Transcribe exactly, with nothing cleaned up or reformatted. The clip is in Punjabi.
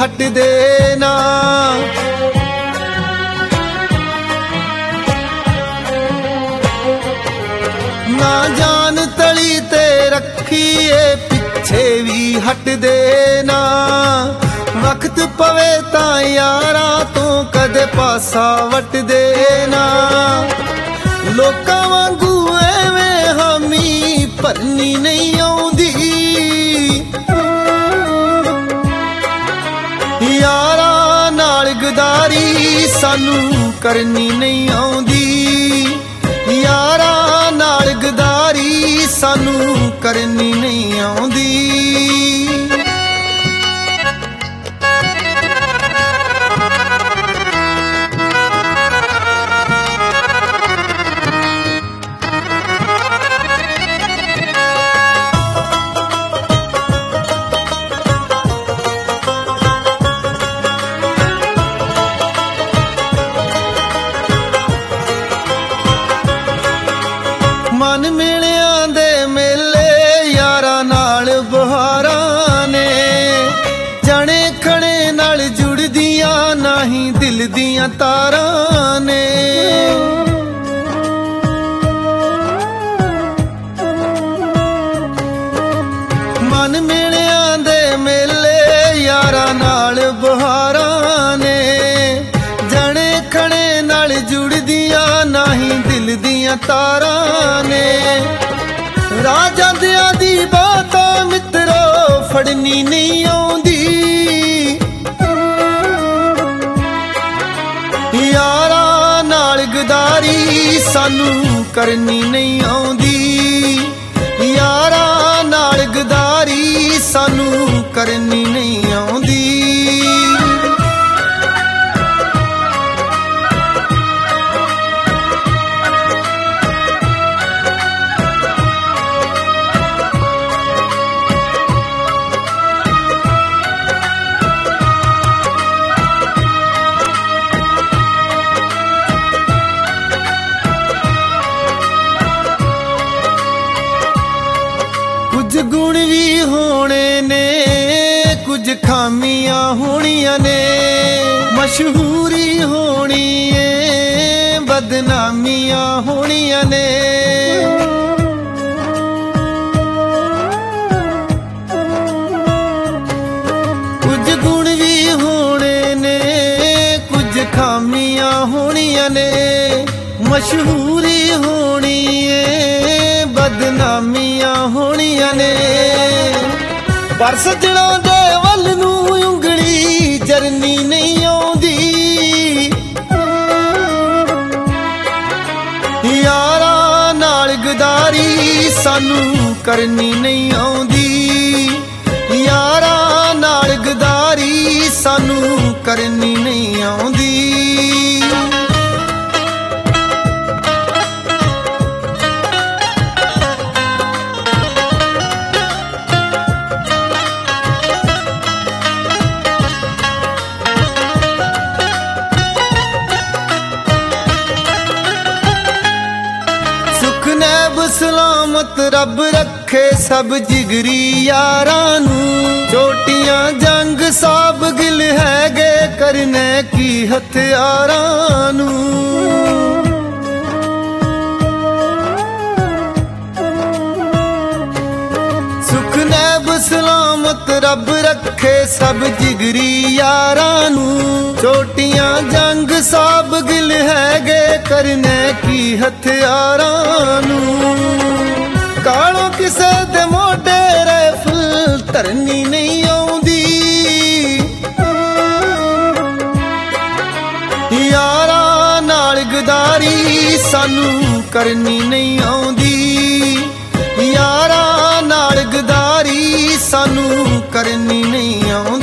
ਹਟਦੇ ਨਾ। ਨਾ ਜਾਨ ਤਲੀ ਤੇ ਰੱਖੀਏ ਪਿੱਛੇ ਵੀ ਹਟਦੇ ਨਾ। ਵਕਤ ਪਵੇ ਤਾਂ ਯਾਰਾਂ ਤੋਂ ਕਦੇ ਪਾਸਾ ਵਟਦੇ ਨਾ। ਲੋਕਾਂ ਵਾਂਗੂ ਐਵੇਂ ਹਾਮੀ ਭਰਨੀ ਨਹੀਂ ਆਉਂਦੀ। ਯਾਰਾਂ ਨਾਲ ਗਦਾਰੀ ਸਾਨੂੰ ਕਰਨੀ ਨਹੀਂ ਆਉਂਦੀ। ਯਾਰਾਂ ਨਾਲ ਗਦਾਰੀ ਸਾਨੂੰ ਕਰਨੀ ਨਹੀਂ ਆਉਂਦੀ। ਮਨ ਮੇਲਿਆਂ ਦੇ ਮੇਲੇ ਯਾਰਾਂ ਨਾਲ ਬਹਾਰਾਂ ਨੇ। ਜਣੇ ਖਣੇ ਨਾਲ ਜੁੜਦੀਆਂ ਨਹੀਂ ਦਿਲ ਦੀਆਂ ਤਾਰਾਂ ਨੇ। ਮਨ ਮੇਲਿਆਂ ਦੇ ਮੇਲੇ ਯਾਰਾਂ ਨਾਲ ਬਹਾਰਾਂ ਨੇ। ਜਣੇ ਖਣੇ ਨਾਲ ਜੁੜਦੀਆਂ ਨਹੀਂ ਦਿਲ ਦੀਆਂ ਤਾਰਾਂ ਨੇ। ਰਾਹ ਜਾਂਦਿਆਂ ਦੀ ਬਾਤਾਂ ਮਿੱਤਰੋ ਫੜਨੀ ਨਹੀਂ ਆਉਂਦੀ। ਯਾਰਾਂ ਨਾਲ ਗਦਾਰੀ ਸਾਨੂੰ ਕਰਨੀ ਨਹੀਂ ਆਉਂਦੀ। ਯਾਰਾਂ ਨਾਲ ਗਦਾਰੀ ਸਾਨੂੰ ਕਰਨੀ ਨਹੀਂ ਆਉਂਦੀ। ਕੁਝ ਗੁਣ ਵੀ ਹੋਣੇ ਨੇ ਕੁਝ ਖਾਮੀਆਂ ਹੋਣੀਆਂ ਨੇ। ਮਸ਼ਹੂਰੀ ਹੋਣੀ ਏ ਬਦਨਾਮੀਆਂ ਹੋਣੀਆਂ ਨੇ। ਕੁਝ ਗੁਣ ਵੀ ਹੋਣੇ ਨੇ ਕੁਝ ਖਾਮੀਆਂ ਹੋਣੀਆਂ ਨੇ। ਮਸ਼ਹੂਰੀ ਹੋਣੀ ਏ ਬਦਨਾਮੀਆਂ ਹੋਣੀਆਂ ਨੇ। ਪਰ ਸੱਜਣਾ ਦੇ ਵੱਲ ਨੂੰ ਉਂਗਲੀ ਜਰਨੀ ਨਹੀਂ ਆਉਂਦੀ। ਯਾਰਾਂ ਨਾਲ ਗਦਾਰੀ ਸਾਨੂੰ ਕਰਨੀ ਨਹੀਂ ਆਉਂਦੀ। ਯਾਰਾਂ ਨਾਲ ਗਦਾਰੀ ਸਾਨੂੰ ਕਰਨੀ ਨਹੀਂ ਆਉਂਦੀ। ਸਲਾਮਤ ਰੱਬ ਰੱਖੇ ਸਭ ਜਿਗਰੀ ਯਾਰਾਂ ਨੂੰ। ਚੋਟੀਆਂ ਜੰਗ ਸਾਬ ਗਿਲ ਹੈਗੇ ਕਰਨੇ ਕੀ ਹਥਿਆਰਾਂ ਨੂੰ। ਸੁਖ ਨੈਬ ਸਲਾਮਤ ਰੱਬ ਰੱਖੇ ਸਭ ਜਿਗਰੀ ਯਾਰਾਂ ਨੂੰ। ਚੋਟੀਆਂ ਜੰਗ ਸਾਬ ਗਿਲ ਹੈਗੇ ਕਰਨੇ ਕੀ ਹਥਿਆਰਾਂ ਨੂੰ। ਕਾਲੋਂ ਕਿਸੇ ਦੇ ਮੋਢੇ ਰਾਈਫਲ ਧਰਨੀ ਨਹੀਂ ਆਉਂਦੀ। ਯਾਰਾਂ ਨਾਲ ਗਦਾਰੀ ਸਾਨੂੰ ਕਰਨੀ ਨਹੀਂ ਆਉਂਦੀ। ਯਾਰਾਂ ਨਾਲ ਗਦਾਰੀ ਸਾਨੂੰ ਕਰਨੀ ਨਹੀਂ ਆਉਂਦੀ।